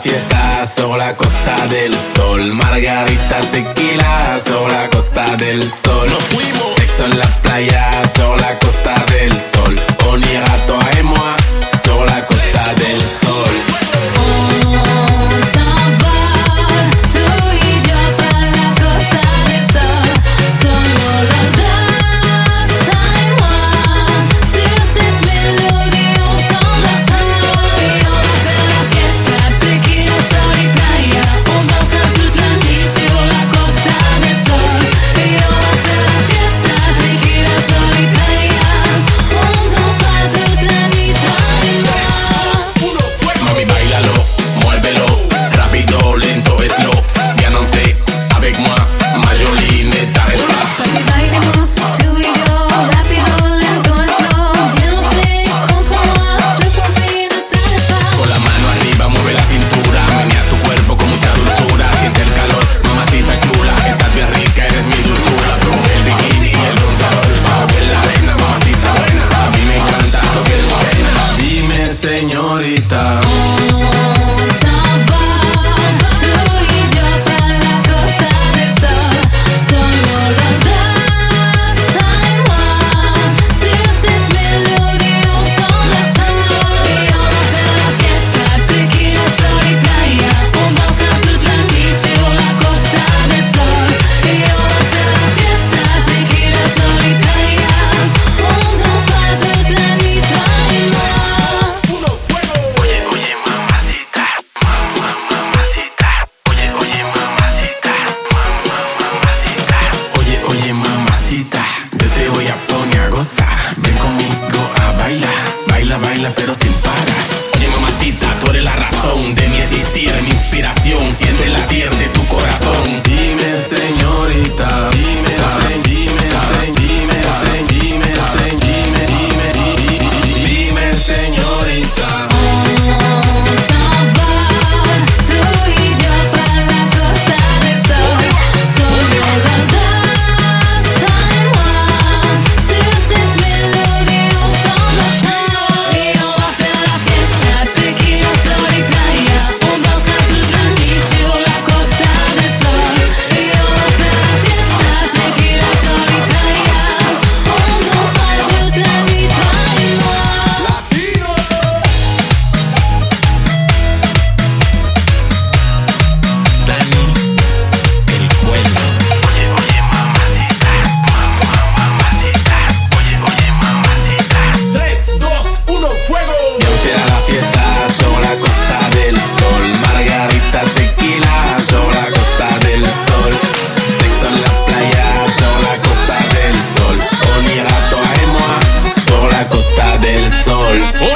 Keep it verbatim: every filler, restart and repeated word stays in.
fiesta sur la costa del sol. Margarita, tequila sur la costa del sol. Nos fuimos. Sexo en la playa sur la costa del sol. On ira toi et moi sur la costa del sol. Señorita, yo te voy a poner a gozar. Ven conmigo a bailar, baila, baila pero sin parar. Oye mamacita, tú eres la razón de mi existir, mi inspiración, siente el latir de tu corazón. Dime señorita, dime, dime, dime, dime, dime, dime, dime, dime señorita. Sol.